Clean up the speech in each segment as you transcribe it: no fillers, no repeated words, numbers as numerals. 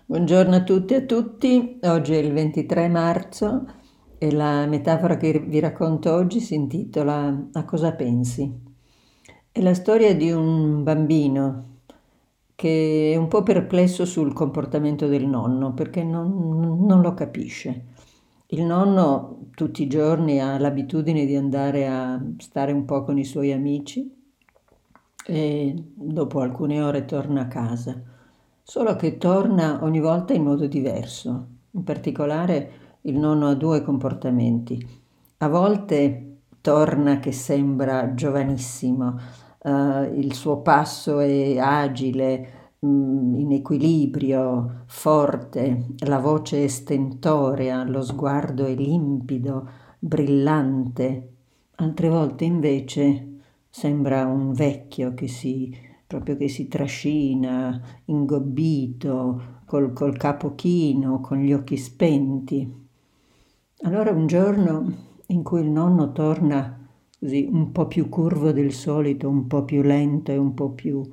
Buongiorno a tutte e a tutti, oggi è il 23 marzo e la metafora che vi racconto oggi si intitola A cosa pensi? È la storia di un bambino che è un po' perplesso sul comportamento del nonno perché non lo capisce. Il nonno tutti i giorni ha l'abitudine di andare a stare un po' con i suoi amici e dopo alcune ore torna a casa. Solo che torna ogni volta in modo diverso. In particolare il nonno ha due comportamenti. A volte torna che sembra giovanissimo, il suo passo è agile, in equilibrio, forte, la voce è stentorea, lo sguardo è limpido, brillante. Altre volte invece sembra un vecchio proprio che si trascina, ingobbito, col capo chino, con gli occhi spenti. Allora un giorno in cui il nonno torna così un po' più curvo del solito, un po' più lento e un po' più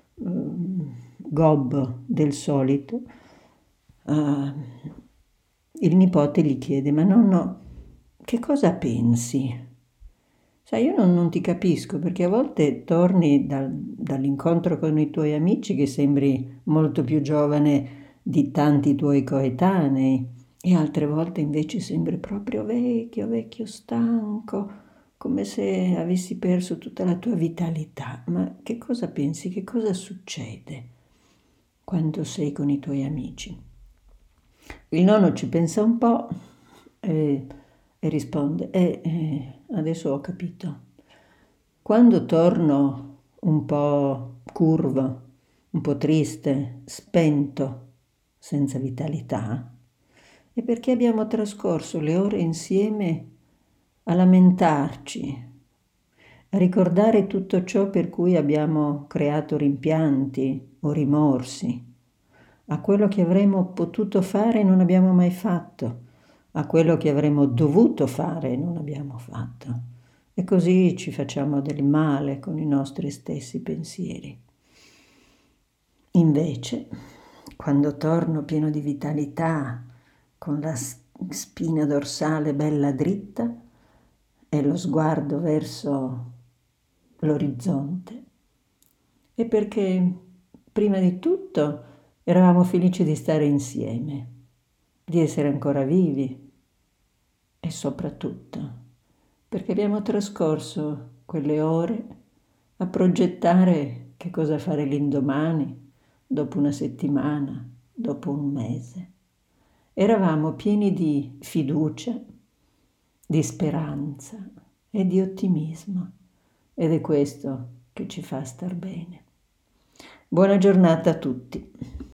gobbo del solito, eh, il nipote gli chiede: Ma nonno, che cosa pensi? Sai, io non ti capisco perché a volte torni dall'incontro con i tuoi amici che sembri molto più giovane di tanti tuoi coetanei e altre volte invece sembri proprio vecchio, vecchio, stanco, come se avessi perso tutta la tua vitalità. Ma che cosa pensi? Che cosa succede quando sei con i tuoi amici? Il nonno ci pensa un po' e, e risponde: adesso ho capito. Quando torno un po' curvo, un po' triste, spento, senza vitalità, è perché abbiamo trascorso le ore insieme a lamentarci, a ricordare tutto ciò per cui abbiamo creato rimpianti o rimorsi, a quello che avremmo potuto fare e non abbiamo mai fatto, a quello che avremmo dovuto fare e non abbiamo fatto. E così ci facciamo del male con i nostri stessi pensieri. Invece, quando torno pieno di vitalità, con la spina dorsale bella dritta e lo sguardo verso l'orizzonte, è perché prima di tutto eravamo felici di stare insieme, di essere ancora vivi e soprattutto perché abbiamo trascorso quelle ore a progettare che cosa fare l'indomani, dopo una settimana, dopo un mese. Eravamo pieni di fiducia, di speranza e di ottimismo ed è questo che ci fa star bene. Buona giornata a tutti.